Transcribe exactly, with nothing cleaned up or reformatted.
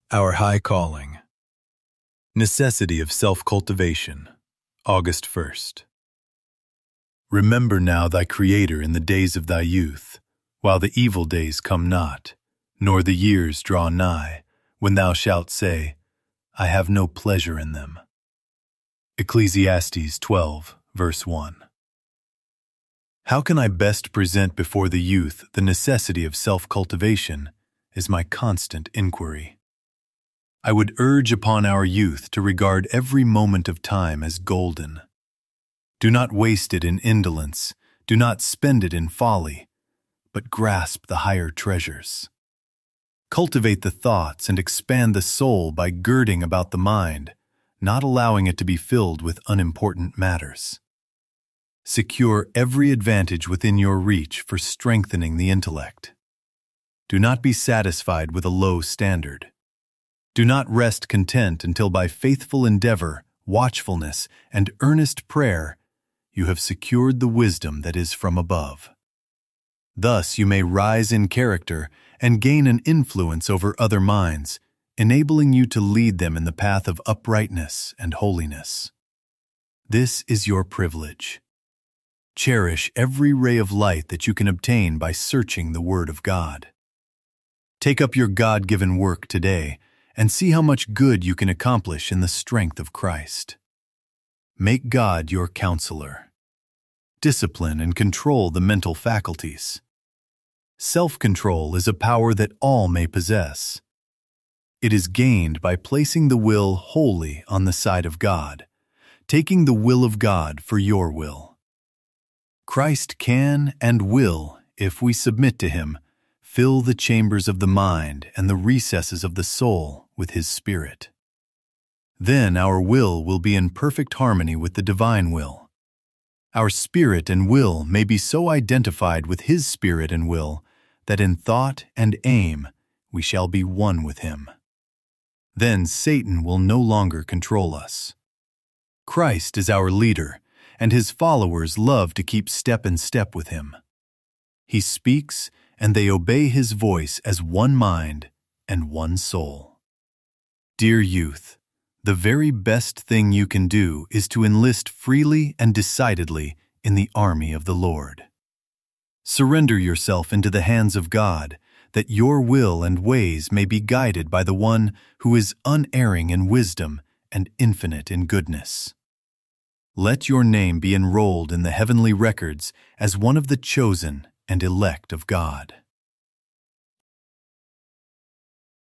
Our High Calling. Necessity of Self-Cultivation, August first. Remember now thy Creator in the days of thy youth, while the evil days come not, nor the years draw nigh, when thou shalt say, I have no pleasure in them. Ecclesiastes twelve, verse one. How can I best present before the youth the necessity of self-cultivation is my constant inquiry. I would urge upon our youth to regard every moment of time as golden. Do not waste it in indolence, do not spend it in folly, but grasp the higher treasures. Cultivate the thoughts and expand the soul by girding about the mind, not allowing it to be filled with unimportant matters. Secure every advantage within your reach for strengthening the intellect. Do not be satisfied with a low standard. Do not rest content until by faithful endeavor, watchfulness, and earnest prayer, you have secured the wisdom that is from above. Thus you may rise in character and gain an influence over other minds, enabling you to lead them in the path of uprightness and holiness. This is your privilege. Cherish every ray of light that you can obtain by searching the Word of God. Take up your God-given work today and see how much good you can accomplish in the strength of Christ. Make God your counselor. Discipline and control the mental faculties. Self-control is a power that all may possess. It is gained by placing the will wholly on the side of God, taking the will of God for your will. Christ can and will, if we submit to Him, fill the chambers of the mind and the recesses of the soul with His Spirit. Then our will will be in perfect harmony with the divine will. Our spirit and will may be so identified with His spirit and will that in thought and aim we shall be one with Him. Then Satan will no longer control us. Christ is our leader, and His followers love to keep step in step with Him. He speaks, and they obey His voice as one mind and one soul. Dear youth, the very best thing you can do is to enlist freely and decidedly in the army of the Lord. Surrender yourself into the hands of God, that your will and ways may be guided by the One who is unerring in wisdom and infinite in goodness. Let your name be enrolled in the heavenly records as one of the chosen and elect of God.